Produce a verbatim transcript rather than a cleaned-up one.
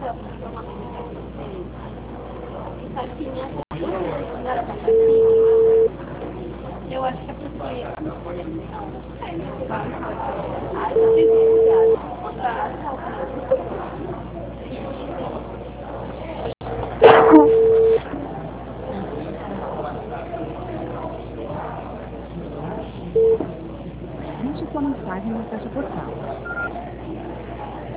Eu acho que é porque. Ah, eu tenho Deixe sua mensagem na caixa postal.